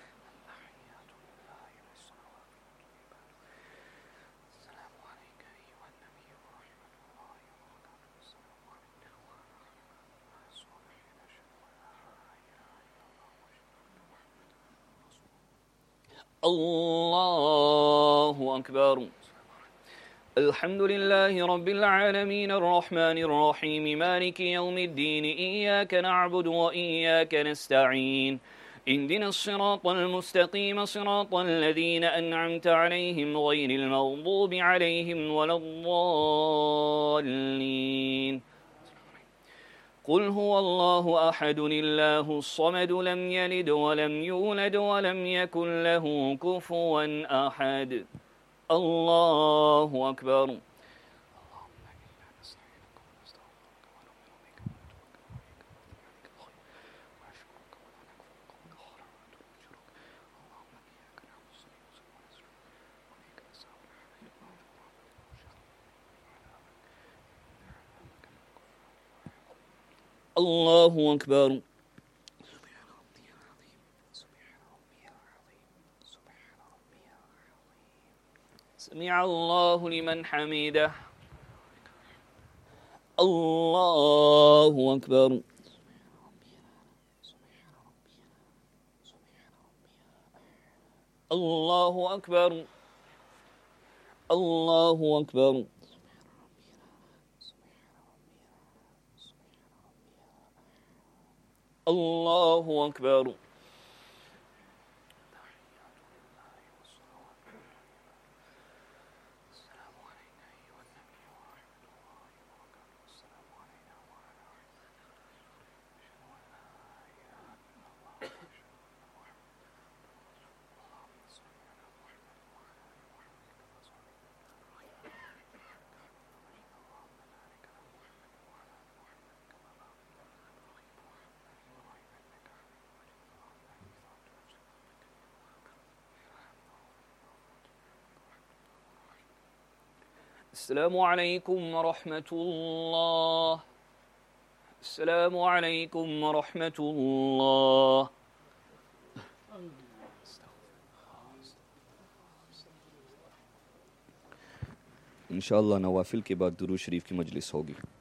الله أكبر. الحمد لله رب العالمين الرحمن الرحيم مالك يوم الدين إياك نعبد وإياك نستعين اهدنا الصراط المستقيم صراط الذين أنعمت عليهم غير المغضوب عليهم ولا الضالين. قل هو الله أحد الله الصمد لم يلد ولم يولد ولم يكن له كفوا أحد. الله أكبر. الله أكبر. سمع الله لمن حميده. الله أكبر. الله أكبر. الله أكبر. الله أكبر. السلام عليكم ورحمة الله. السلام عليكم ورحمة الله. इंशाअल्लाह नवाफिल के बाद दुरूद शरीफ की मजलिस होगी।